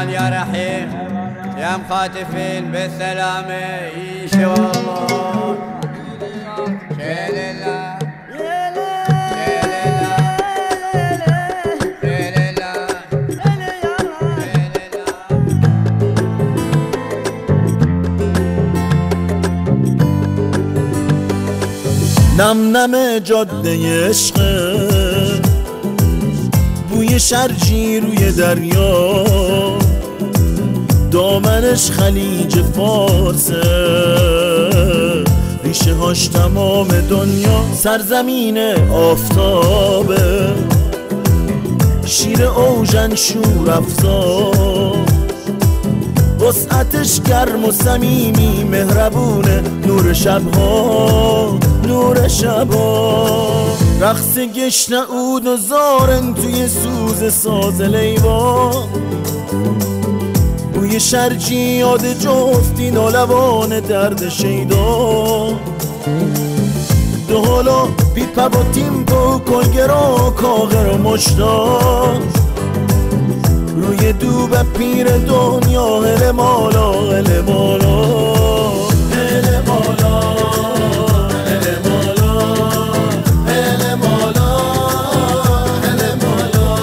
امان يا رحيم يا مخاطفين بالسلامة يشي والله شيل الله نم نم جاده عشقه بوی شرجی روی دریا دامنش خلیج فارسه ریشه هاش تمام دنیا سرزمین آفتابه شیر اوژن شور افزار وسعتش گرم و صمیمی مهربونه نور شبها نور شبها رقص گشنه عود و زارن توی سوز ساز لیوا بوی شرجی یاد جفتی نالوان درد شیدا دو حالا بی پا و تیمپو کلگرا کاغر و مشتاق روی دوب پیر دنیا هل مالا هل مالا هل مالا هل مالا هل مالا هل مالا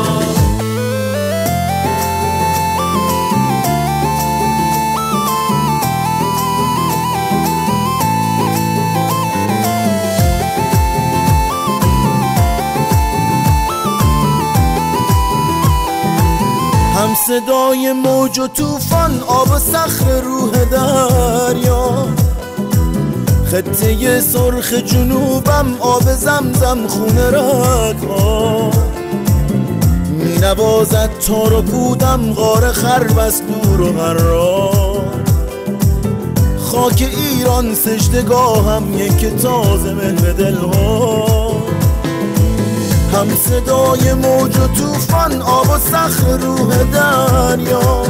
هم صدای موج و توفان آب و صخر روح دریا خطه سرخ جنوبم آب زمزم خونه رگها می نوازد تار و پودم غار خربست دور و قرار خاک ایران سجدگاهم یک تازه مهر دلها هم صدای موج و توفان آب و صخر روح دریا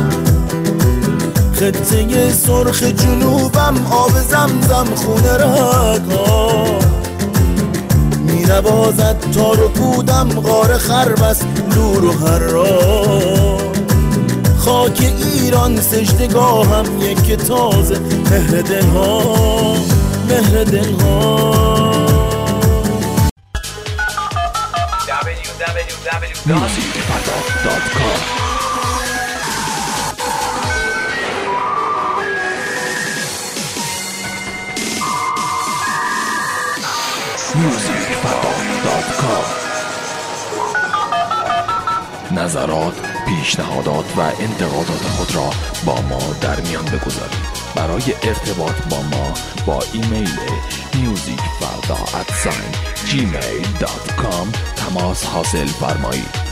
خطه سرخ جنوبم آب زمزم خونه رگها می نوازد تار و پودم غار خربست نور و حرار خاک ایران سجدگاهم یک تازه مهر دلها مهر دلها musicfada.com نظرات، پیشنهادات و انتقادات خود را با ما در میان بگذارید. برای ارتباط با ما با ایمیل musicfada@gmail.com تماس حاصل فرمایید.